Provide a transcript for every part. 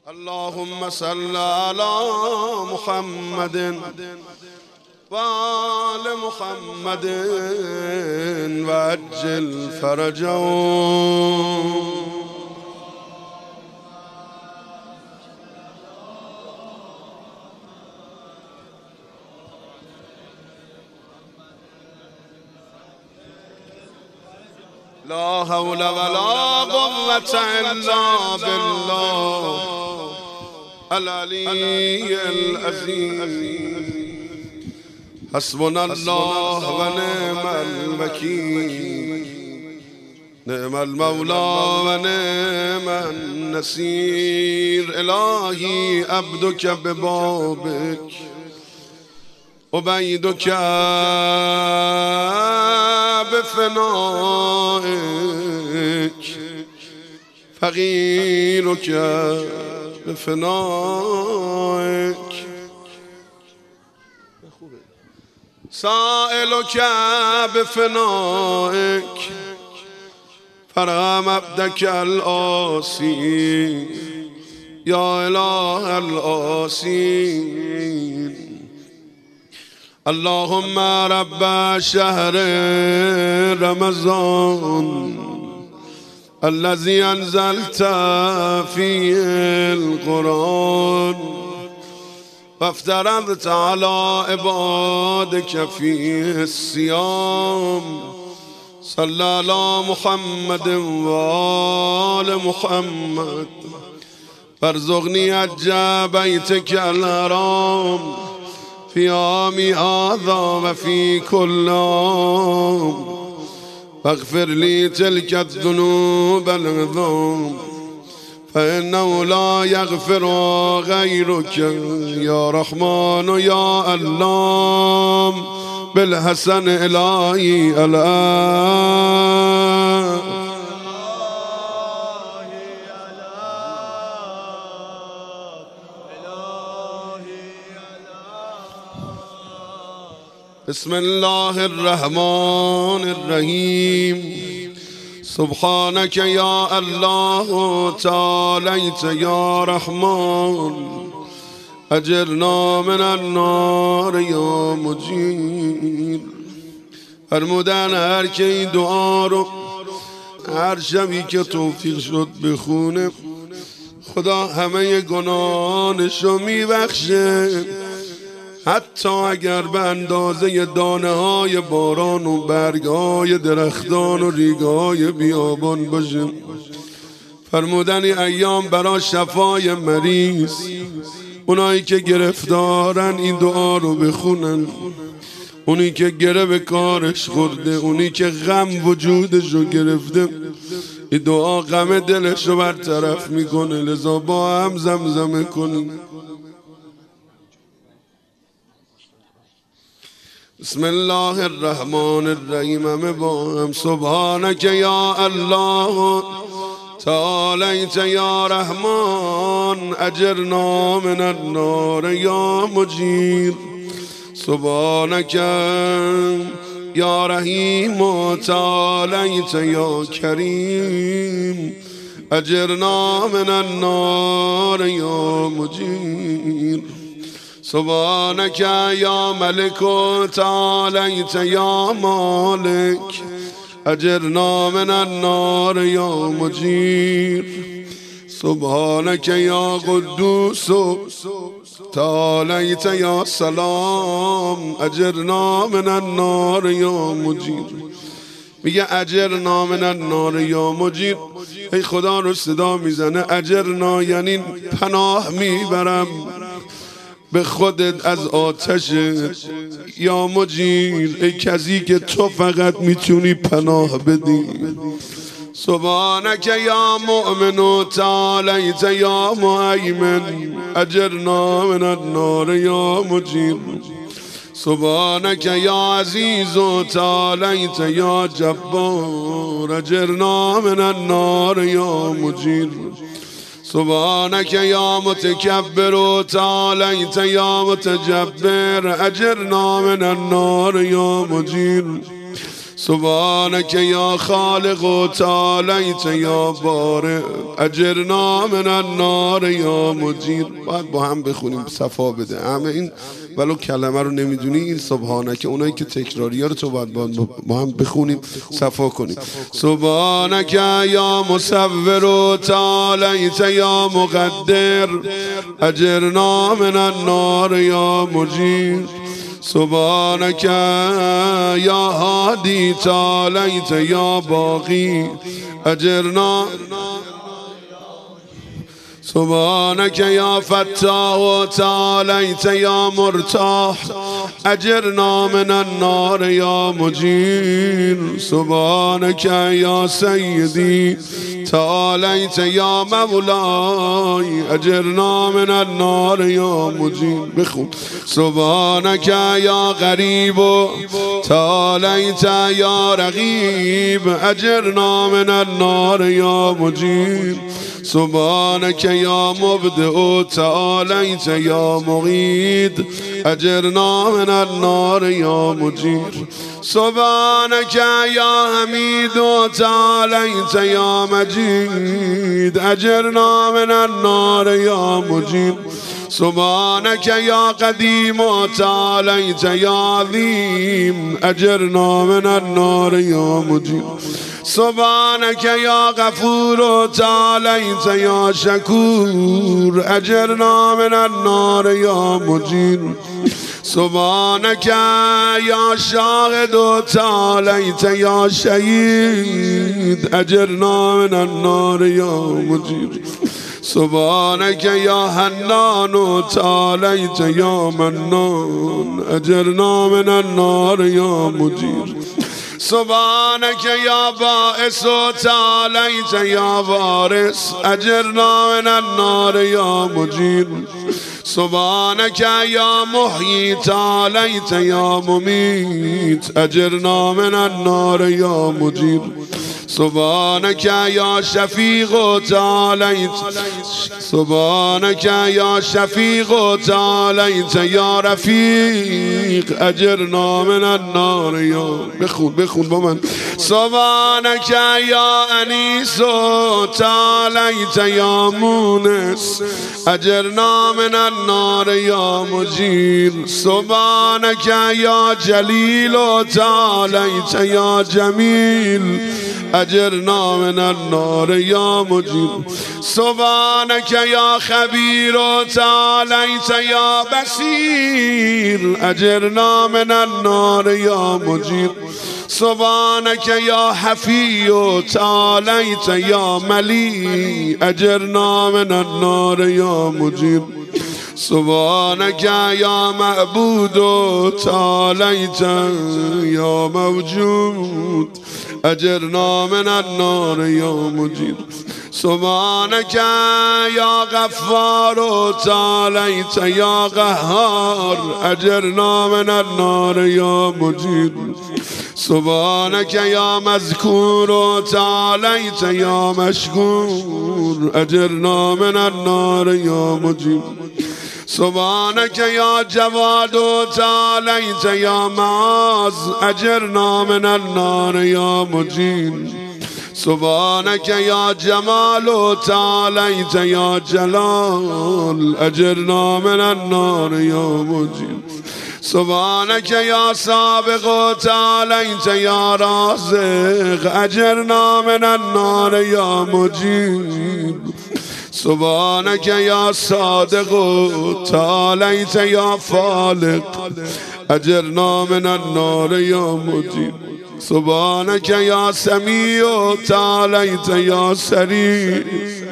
اللهم صل على محمد وآل محمد وعجل فرجهم. لا حول ولا قوة إلا بالله العلي العظيم. حسبنا الله ونعم الوكيل، نعم المولى ونعم النصير. إلهي عبدك ببابك عبيدك بفنائك، فقيرك بفنائك، سائلك بفنائك. فرحم عبدك الآسي يا إله الآسين. اللهم رب شهر رمضان الذي أنزلت فيه القرآن وافترضت على عبادك فيه الصيام، صلى على محمد وآل محمد وارزقني حج بيتك الحرام في عامي هذا وفي كل عام، واغفر لي تلك الذنوب العظام، فإنه لا يغفر غيرك يا رحمن يا الله. بالحسن إلهي الآن. بسم الله الرحمن الرحيم. سبحانك يا الله تعاليت يا رحمن، اجرنا من النار یا مجیر. فرمودن هر که این دعا رو هر شبی که توفیق شد بخونه، خدا همه گناهانشو میبخشه، حتی اگر به اندازه دانه های باران و برگ های درختان و ریگه های بیابان باشه. فرمودن ایام برای شفای مریض، اونایی که گرفتارن این دعا رو بخونن، اونی که گره به کارش خورده، اونی که غم وجودش رو گرفته، این دعا غم دلش رو برطرف میکنه. لذا با هم زمزمه کنیم. بسم الله الرحمن الرحیم. همه با هم. سبحانك یا الله تعالیت یا رحمان، اجرنا من النار یا مجیر. سبحانك یا رحیم تعالیت یا کریم، اجرنا من النار یا مجیر. سبحانك یا ملک تعالیت یا مالک، اجرنا من النار یا مجیر. سبحانك یا قدوس تعالیت یا سلام، اجرنا من النار یا مجیر. میگه اجرنا من النار یا مجیر. ای خدا رو صدا میزنه. اجرنا یعنی پناه میبرم به خودت از آتش. یا مجیر، ای کسی که تو فقط میتونی پناه بدی. سبحانك یا مؤمن تعالیت یا مهیمن، اجرنا من النار یا مجیر. سبحانك یا عزیز تعالیت یا جبار، اجرنا من النار یا مجیر. سبحانك یا متکبر تعالیت یا متجبر، اجرنا من النار یا مجیر. سبحانك يا خالق تعالیت یا بارئ اجرنا من النار یا مجیر. باید با هم بخونیم صفا بده همه این، ولو کلمه رو نمیدونی این سبحانك، اونایی که تکراری ها رو تو باید با هم بخونیم صفا کنیم. سبحانك یا مصور تعالیت یا مقدر اجرنا من النار یا مجیر. سبحانك یا هادی تعالیت یا باقی اجرنا. سبحانك يا فتاح تعالیت یا مرتاح اجرنا من النار یا مجیر. سبحانك يا سيدي تعالیت یا مولاي اجرنا من النار یا مجیر. بخون. سبحانك يا غریب تعالیت یا رقیب اجرنا من النار یا مجیر. سبحانك يا مبدئ تعالیت یا مغید اجرنا من النار یا مجیر. سبحانك يا حمید تعالیت یا مجید اجرنا من النار یا مجیر. سبحانك يا قدیم تعالیت یا عظیم اجرنا من النار یا مجیر. سبحانك يا غفور تعالیت یا شکور اجرنا من النار یا مجیر. سبحانك يا شاهد تعالیت یا شهید اجرنا من النار یا مجیر. سبحانك يا حنان تعالیت یا منان اجرنا من النار یا مجیر. سبحانك يا باعث تعالیت یا وارث اجرنا من النار یا مجیر. سبحانك يا محيي تعالیت یا مميت اجرنا من النار یا مجیر. سبحانك يا شفيق تعالیت. سبحانك يا شفيق تعالیت یا رفیق اجرنا من النار یا. بخون با من. سبحانك يا انیس تعالیت یا مونس اجرنا من النار یا مجیر. سبحانك يا جلیل تعالیت یا جمیل اجرنا من النار یا مجیر. سبحانك يا خبیر تعالیت یا بصیر اجرنا من النار یا مجیر. سبحانك يا حفی تعالیت یا ملی اجرنا من النار یا مجیر. سبحانك يا معبود تعالیت یا موجود اجرنا من النار یا مجیر. سبحانك يا غفار تعالیت یا قهار اجرنا من النار یا مجیر. سبحانك يا مذكور تعالیت یا مشکور اجرنا من النار یا مجیر. سبحانك يا جواد تعالیت یا معاذ اجرنا من النار یا مجیر. سبحانك يا جمال تعالیت یا جلال اجرنا من النار یا مجیر. سبحانك يا سابق تعالیت یا رازق اجرنا من النار یا مجیر. سبحانك يا صادق تعالیت یا فالق اجرنا من النار یا مجیر. سبحانك يا سمیع تعالیت یا سریع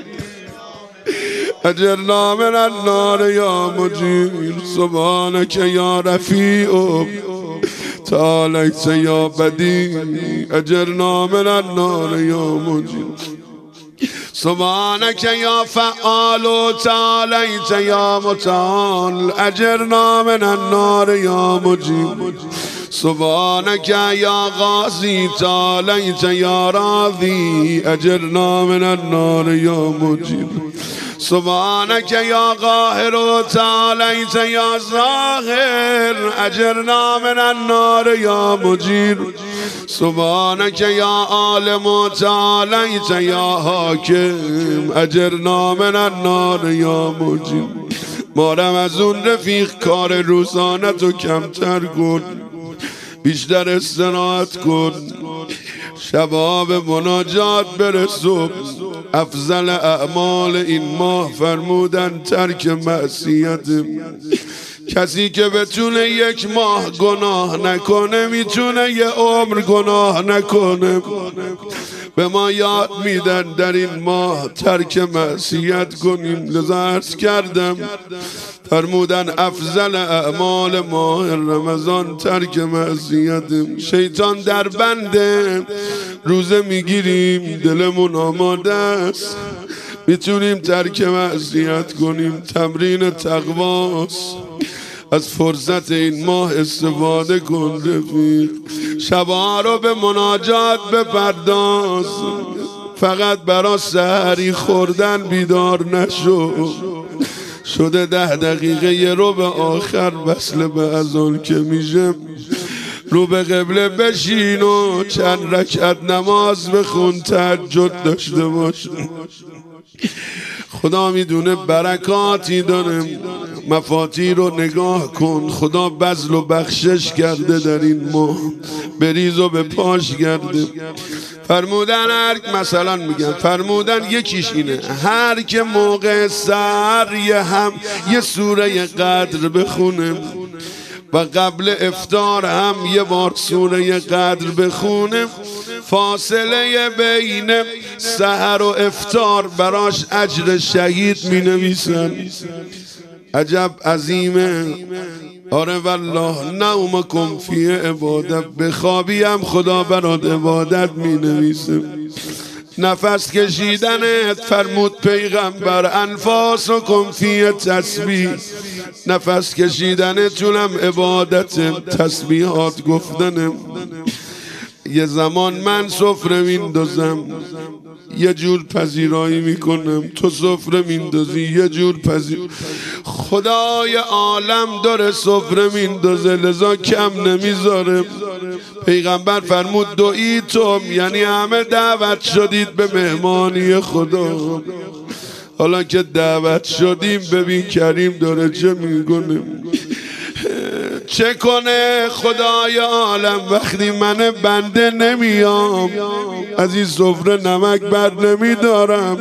اجرنا من النار یا مجیر. سبحانك يا رفیع تعالیت یا بدیع اجرنا من النار یا مجیر. سبحانك يا فعال تعالیت یا متعال اجرنا من النار یا مجیر. سبحانك يا غازي تعالیت یا راضي اجرنا من النار یا مجیر. سبحانك يا قاهر تعالیت یا ظاهر اجرنا من النار یا مجیر. سبحانك یا عالم تعالیت یا حاکم اجرنا من النار یا مجیر. مارم از اون رفیق کار روزانه تو کمتر کن، بیشتر استراحت کن، شبا به مناجات برسو. افضل اعمال این ماه فرمودن ترک معصیت. کسی که بتونه یک ماه گناه نکنه میتونه یه عمر گناه نکنه. به ما یاد میدن در این ماه ترک معصیت کنیم. لذا عرض کردم فرمودن افضل اعمال ماه رمضان ترک معصیت. شیطان در بنده، روزه میگیریم دلمون آماده است، میتونیم ترک معصیت کنیم. تمرین تقواست. از فرصت این ماه استفاده کن رفیق. شبها رو به مناجات بپرداز. فقط برا سحری خوردن بیدار نشو. شده 10 دقیقه یه رو به آخر وصل به اذان که میشه، رو به قبله بشین و چند رکعت نماز بخون، تهجد داشته باش. خدا میدونه برکاتی داره. مفاتیح رو نگاه کن. خدا بذل و بخشش کرده در این ماه، بریز و به پاش کرده. فرمودن مثلا میگن فرمودن یکیش اینه، هر که موقع سحر یه سوره قدر بخونه و قبل افطار هم یه بار سوره قدر بخونه، فاصله بین سحر و افطار براش اجر شهید می نویسن. عجب عظیمه. آره والله نومکم فی عبادت، بخوابی هم خدا برات عبادت می نویسه. نفس کشیدنت فرمود پیغمبر انفاسکم فی تسبیح، نفس کشیدنتونم عبادت، تسبیحات گفتنم. یه زمان من سفره میندازم یه جور پذیرایی میکنم، تو سفره میندازی یه جور خدای عالم داره سفره میندازه، لذا کم نمیذاره. پیغمبر فرمود دعیتم، یعنی همه دعوت شدید به مهمانی خدا. حالا که دعوت شدیم ببین کریم داره چه میکنه. چه کنه خدای عالم وقتی من بنده نمیام، از این سفره نمک بر نمیدارم.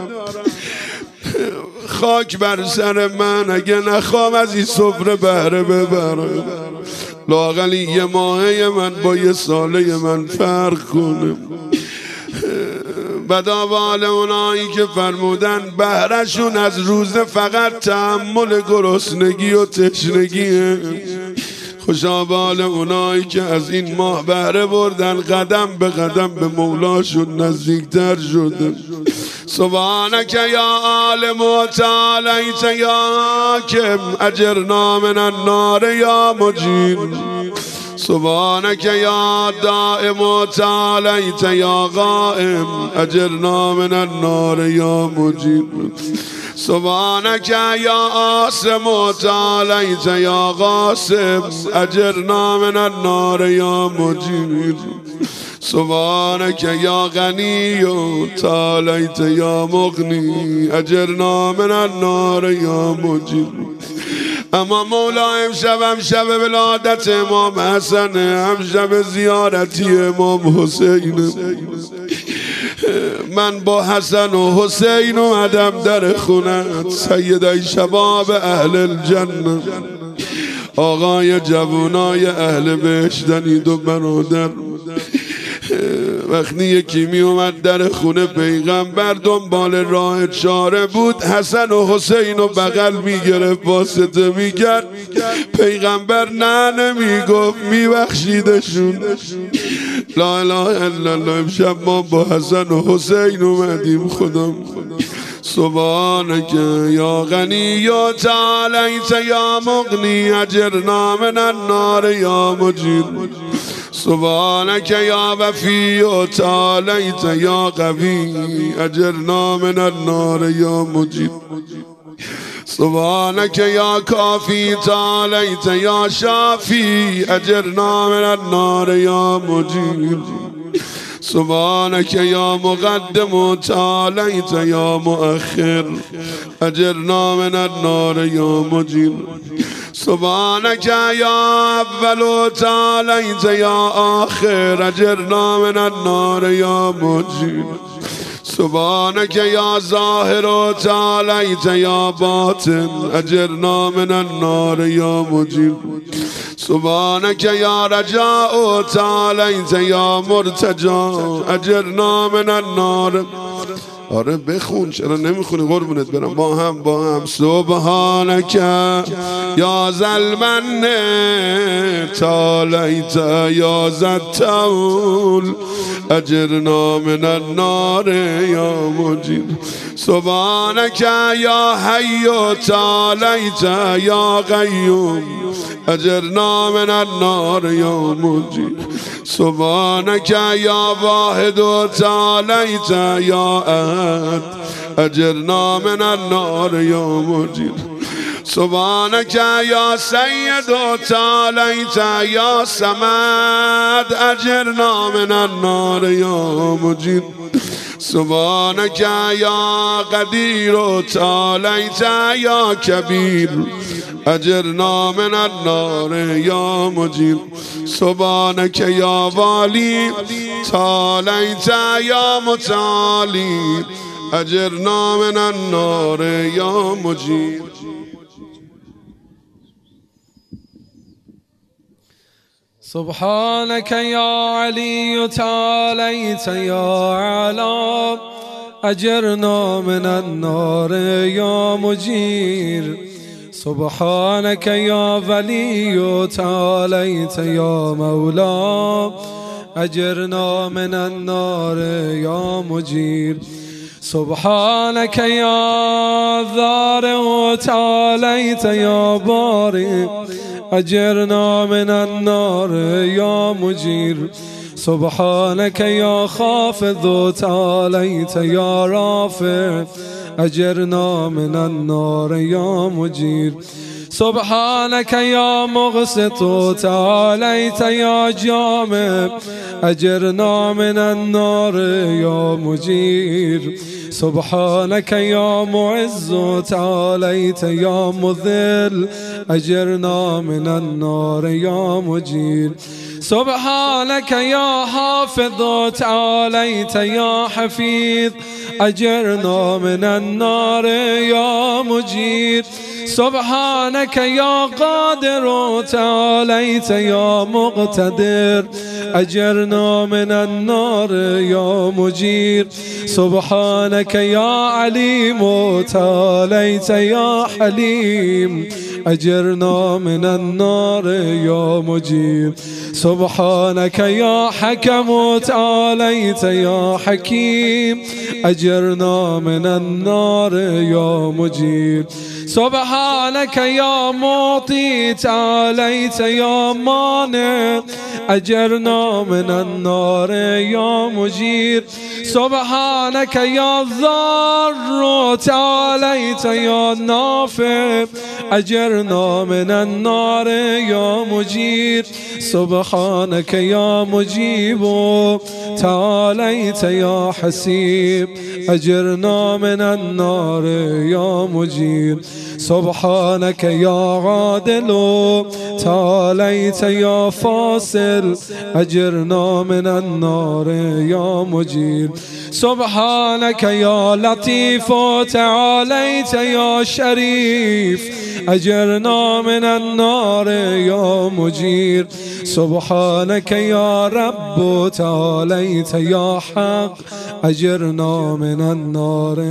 خاک بر سر من اگه نخوام از این سفره بهره ببرم. لااقل یه ماهه من با یه ساله من فرق کنه. بداوال اونایی که فرمودن بهرشون از روزه فقط تحمل گرسنگی و تشنگیه. خوشابال اونایی که از این ماه بهره بردن، قدم به قدم به مولاشون نزدیکتر شده. سبحانک یا عالم و تعالیت یا حاکم اجرنا من النار یا مجیر. سبحانک یا دائم و تعالیت یا قائم اجرنا من النار یا مجیر. سبحانک یا عاصم و تعالیت یا قاسم اجرنا من النار یا مجیر. سبحانک یا غنی و تعالیت یا مغنی اجرنا من النار یا مجیر. اما مولا امشب هم شب ولادت امام حسن، هم شب زیارتی امام حسین. من با حسن و حسین اومدم در خونت، سیدای شباب اهل الجنه، آقای جوانای اهل بهشتنی دو برادر. وقتی یکی می اومد در خونه پیغمبر دنبال راه چاره بود، حسن و حسین و بغل می گرفت واسطه می کرد، پیغمبر نه نمی گفت، می بخشیدشون. لا اله الا الله. امشب ما با حسن و حسین اومدیم خدا. سبحانک یا غنی یا تعالیت یا مغنی اجرنا من النار یا مجیر. سبحانک یا وفی و تعالیت یا قوی اجرنا من النار یا مجیر. سبحانك يا كافي تعاليت يا شافي أجرنا من النار يا مجير سبحانك يا مقدم تعاليت يا مؤخر أجرنا من النار يا مجير سبحانك يا أول تعاليت يا آخر أجرنا من النار يا مجير سبحانك يا ظاهر تعاليت يا باطن أجرنا من النار يا مجير سبحانك يا رجاء تعاليت يا مرتجى أجرنا من النار. آره بخون، چرا نمیخونی قربونت برم؟ با هم سبحانك يا ذا المن تعاليت يا ذا الطول أجرنا من النار يا مجير سبحانك يا حي تعاليت يا قيوم أجرنا من النار يا مجير سبحانك يا واحد تعاليت يا أحد أجرنا من النار يا مجير سبحانك يا سيد تعاليت يا صمد أجرنا من النار يا مجير سبحانك يا قدير تعاليت يا كبير أجرنا من النار يا مجير سبحانك يا والي تعاليت يا متعالي أجرنا من النار يا مجير. سبحانك يا علي تعاليت يا أعلى أجرنا من النار يا مجير سبحانك يا ولي تعاليت يا مولى أجرنا من النار يا مجير سبحانك يا ذارع تعاليت يا بارئ أجرنا من النار يا مجير سبحانك يا خافض تعاليت يا رافع أجرنا من النار يا مجير سبحانك يا مقسط تعاليت يا جامع أجرنا من النار يا مجير سبحانك يا معز تعاليت يا مذل أجرنا من النار يا مجير سبحانك يا حافظ تعاليت يا حفيظ أجرنا من النار يا مجير سبحانك يا قادر تعاليت يا مقتدر أجرنا من النار يا مجير سبحانك يا عليم تعاليت يا حليم أجرنا من النار يا مجير سبحانك يا حكم تعاليت يا حكيم أجرنا من النار يا مجير سبحانك يا معطي تعاليت يا مانع أجرنا من النار يا مجير سبحانك يا ضار تعاليت يا نافع أجرنا من النار يا مجير سبحانك يا مجيب تعاليت يا حسيب أجرنا من النار يا مجير سبحانك يا عادل تعاليت يا فاصل أجرنا من النار يا مجير سبحانك يا لطيف تعاليت يا شريف أجرنا من النار يا مجير سبحانك يا رب تعاليت يا حق أجرنا من النار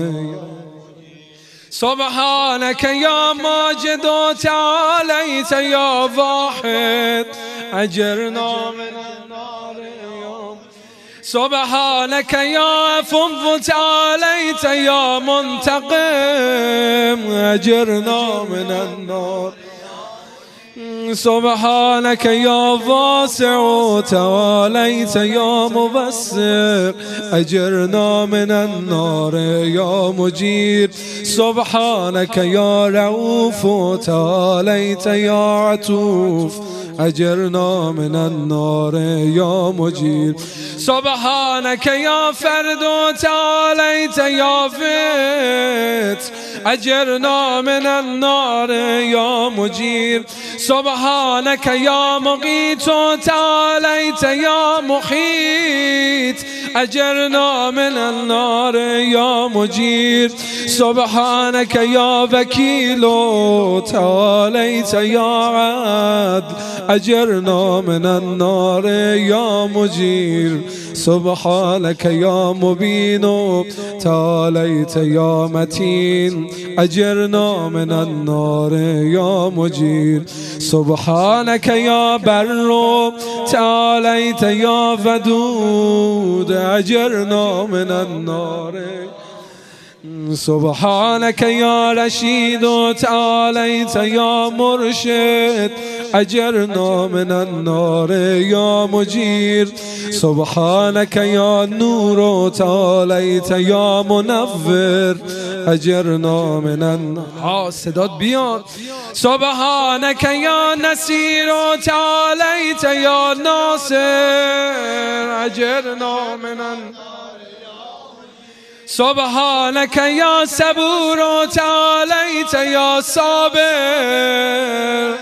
سبحانك يا ماجد تعاليت يا واحد أجرنا من النار يا سبحانك يا عفو تعاليت يا منتقم أجرنا من النار سبحانك يا واسع تعاليت يا مبصر أجرنا من النار يا مجير سبحانك يا رؤوف تعاليت يا عطوف أجرنا من النار يا مجير سبحانك يا فرد تعاليت يا فت أجرنا من النار يا مجير سبحانك يا مقيت تعاليت يا محيط أجرنا من النار يا مجير سبحانك يا وكيل تعاليت يا عدل أجرنا من النار يا مجير سبحانك يا مبين تعاليت يا متين أجرنا من النار يا مجير سبحانك يا بر تعاليت يا ودود أجرنا من النار سبحانك يا رشيد تعاليت يا مرشد أجرنا من النار يا مجير سبحانك يا نور تعاليت يا منور أجرنا من النار صدات بیاد سبحانك يا نصير تعاليت يا ناصر أجرنا من النار سبحانك يا صبور تعاليت يا صابر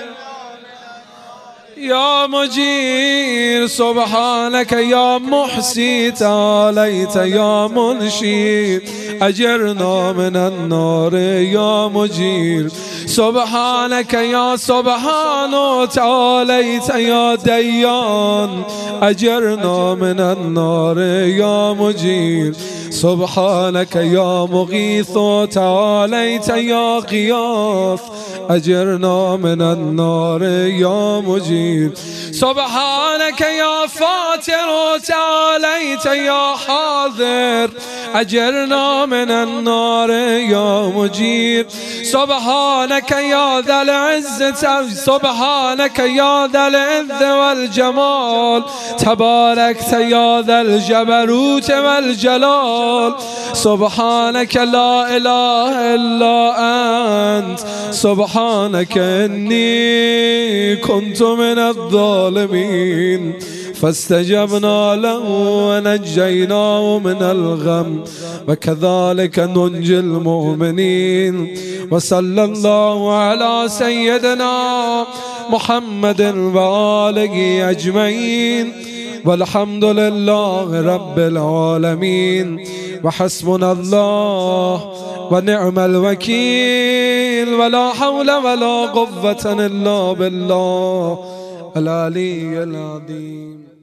يا مجير سبحانك يا محسي تعاليت يا منشي أجرنا من النار يا مجير سبحانك يا سبحان تعاليت يا ديان أجرنا من النار يا مجير سبحانك يا مغيث تعاليت يا غياث أجرنا من النار يا مجير سبحانك يا فاتر تعاليت يا حاضر أجرنا من النار يا مجير سبحانك يا ذا العزة سبحانك يا ذا العز والجمال تباركت يا ذا الجبروت والجلال سبحانك لا إله إلا أنت سبحانك إني كنت من الظالمين فاستجبنا له ونجيناه من الغم وكذلك ننجي المؤمنين وصلى الله على سيدنا محمد وآله أجمعين والحمد لله رب العالمين وحسبنا الله ونعم الوكيل ولا حول ولا قوة إلا بالله العلي العظيم.